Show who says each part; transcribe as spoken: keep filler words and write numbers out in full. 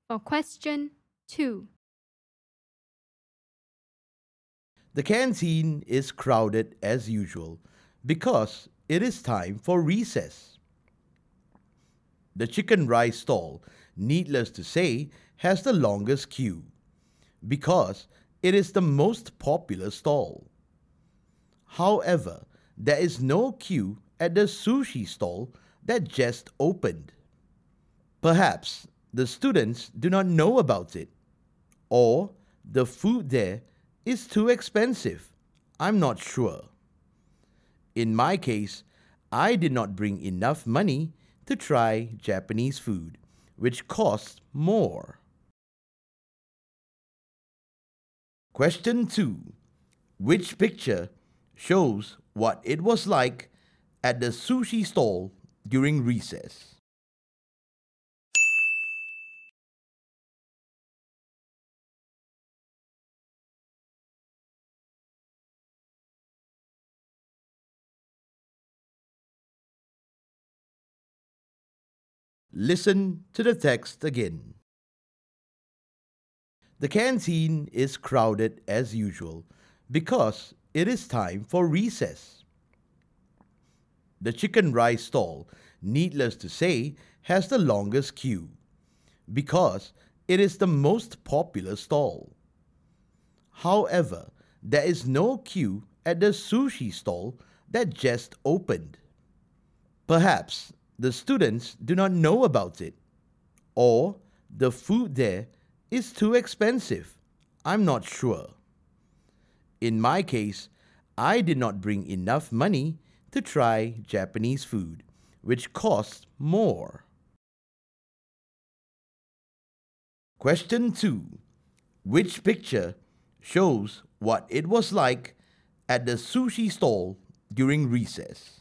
Speaker 1: For question two.
Speaker 2: The canteen is crowded as usual because it is time for recess. The chicken rice stall, needless to say, has the longest queue because it is the most popular stall. However, there is no queue at the sushi stall that just opened. Perhaps the students do not know about it, or the food there is too expensive. I'm not sure. In my case, I did not bring enough money to try Japanese food, which costs more. Question two. Which picture shows what it was like at the sushi stall during recess? Listen to the text again. The canteen is crowded as usual because it is time for recess. The chicken rice stall, needless to say, has the longest queue because it is the most popular stall. However, there is no queue at the sushi stall that just opened. Perhaps the students do not know about it, or the food there is too expensive. I'm not sure. In my case, I did not bring enough money to try Japanese food, which costs more. Question two. Which picture shows what it was like at the sushi stall during recess?